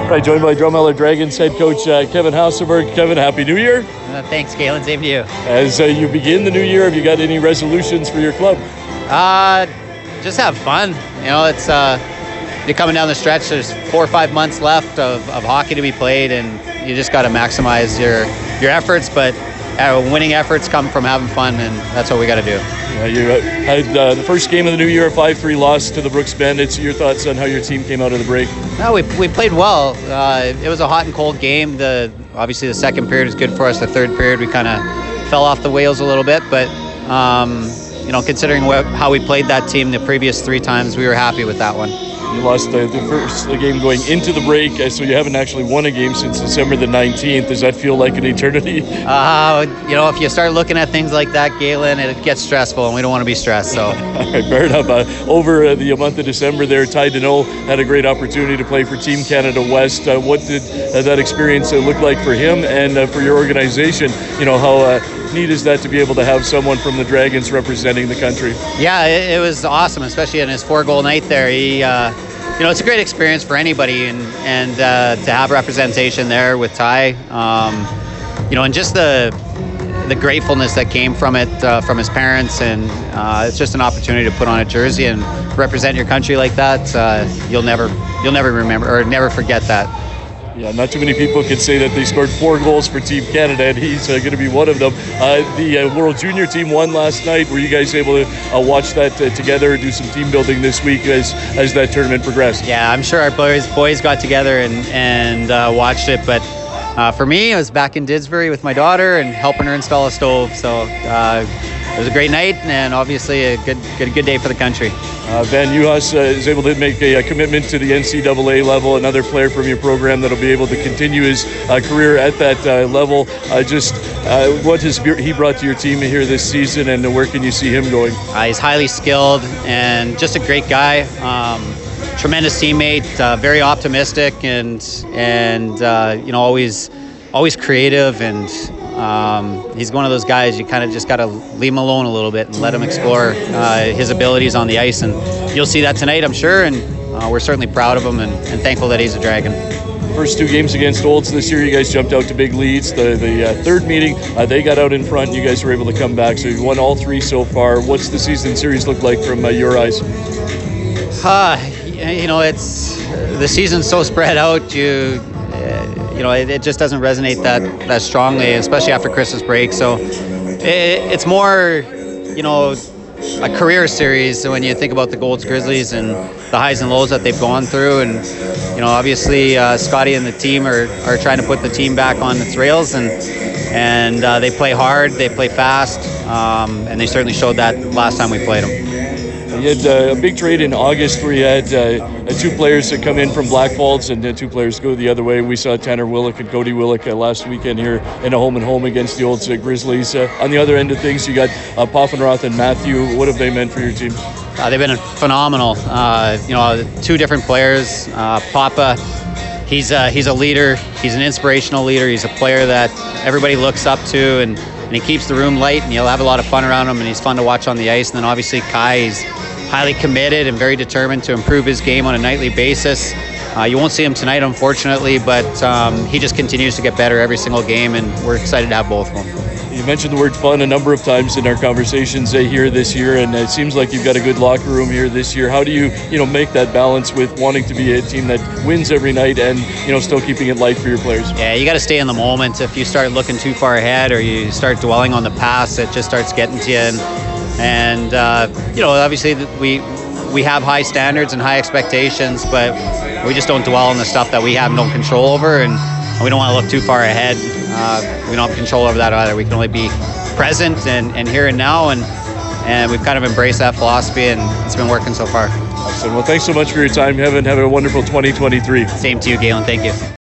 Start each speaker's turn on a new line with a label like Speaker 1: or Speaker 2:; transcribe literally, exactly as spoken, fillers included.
Speaker 1: Right, joined by Drumheller Dragons head coach uh, Kevin Hasselberg. Kevin, Happy New Year.
Speaker 2: Uh, thanks, Galen. Same to you.
Speaker 1: As uh, you begin the new year, have you got any resolutions for your club?
Speaker 2: Uh, just have fun. You know, it's uh, you're coming down the stretch. There's four or five months left of, of hockey to be played, and you just got to maximize your your efforts. But uh, winning efforts come from having fun, and that's what we got to do.
Speaker 1: Yeah, you had uh, the first game of the new year, a five three loss to the Brooks Bandits. Your thoughts on how your team came out of the break?
Speaker 2: No, we we played well. Uh, it was a hot and cold game. The obviously the second period was good for us. The third period we kind of fell off the wheels a little bit, but um, you know, considering what, how we played that team the previous three times, we were happy with that one.
Speaker 1: You lost the, the first game going into the break, so you haven't actually won a game since December the nineteenth. Does that feel like an eternity?
Speaker 2: Uh, you know, if you start looking at things like that, Galen, it gets stressful, and we don't want to be stressed. So,
Speaker 1: all right, fair enough. Uh, over uh, the month of December there, Ty Deneau had a great opportunity to play for Team Canada West. Uh, what did uh, that experience uh, look like for him and uh, for your organization? You know, how uh, neat is that to be able to have someone from the Dragons representing the country?
Speaker 2: Yeah, it, it was awesome, especially in his four-goal night there. He, uh, you know, it's a great experience for anybody, and and uh, to have representation there with Ty, um, you know, and just the the gratefulness that came from it uh, from his parents, and uh, it's just an opportunity to put on a jersey and represent your country like that. Uh, you'll never you'll never remember or never forget that.
Speaker 1: Yeah, not too many people can say that they scored four goals for Team Canada, and he's uh, going to be one of them. Uh, the uh, World Junior team won last night. Were you guys able to uh, watch that uh, together, do some team building this week as as that tournament progressed?
Speaker 2: Yeah, I'm sure our boys boys got together and and uh, watched it, but uh, for me, I was back in Didsbury with my daughter and helping her install a stove. So uh, it was a great night, and obviously a good good good day for the country.
Speaker 1: Uh, Van Uhas uh, is able to make a, a commitment to the N C double A level, another player from your program that'll be able to continue his uh, career at that uh, level. Uh, just uh, what has he brought to your team here this season, and where can you see him going?
Speaker 2: Uh, he's highly skilled and just a great guy. Um, tremendous teammate, uh, very optimistic, and and uh, you know always always creative, and Um, he's one of those guys you kind of just got to leave him alone a little bit and let him explore uh, his abilities on the ice, and you'll see that tonight, I'm sure, and uh, we're certainly proud of him and, and thankful that he's a Dragon.
Speaker 1: First two games against Olds this year, you guys jumped out to big leads. The the uh, third meeting, uh, they got out in front, and you guys were able to come back, so you've won all three so far. What's the season series look like from uh, your eyes?
Speaker 2: Uh, you know, it's the season's so spread out, you You know, it, it just doesn't resonate that that strongly, especially after Christmas break. So it, it's more, you know, a career series when you think about the Golds Grizzlies and the highs and lows that they've gone through. And, you know, obviously uh, Scotty and the team are, are trying to put the team back on its rails, and and uh, they play hard, they play fast, um, and they certainly showed that last time we played them.
Speaker 1: You had uh, a big trade in August where you had uh, two players that come in from Blackfalds and uh, two players go the other way. We saw Tanner Willick and Cody Willick uh, last weekend here in a home and home against the Olds uh, Grizzlies. Uh, on the other end of things, you got uh, Poffenroth and Matthew. What have they meant for your team?
Speaker 2: Uh, they've been phenomenal. Uh, you know, two different players. Uh, Papa, he's a, he's a leader. He's an inspirational leader. He's a player that everybody looks up to, and, and he keeps the room light, and you'll have a lot of fun around him, and he's fun to watch on the ice. And then obviously Kai, he's highly committed and very determined to improve his game on a nightly basis. Uh, you won't see him tonight, unfortunately, but um, he just continues to get better every single game, and we're excited to have both of them.
Speaker 1: You mentioned the word fun a number of times in our conversations uh, here this year, and it seems like you've got a good locker room here this year. How do you, you know, make that balance with wanting to be a team that wins every night and, you know, still keeping it light for your players?
Speaker 2: Yeah, you got to stay in the moment. If you start looking too far ahead or you start dwelling on the past, it just starts getting to you. And, and uh, you know, obviously we we have high standards and high expectations, but we just don't dwell on the stuff that we have no control over, and we don't want to look too far ahead. Uh, we don't have control over that either. We can only be present and, and here and now, and and we've kind of embraced that philosophy, and it's been working so far.
Speaker 1: Awesome. Well, thanks so much for your time, Kevin. Have a wonderful twenty twenty-three.
Speaker 2: Same to you, Galen. Thank you.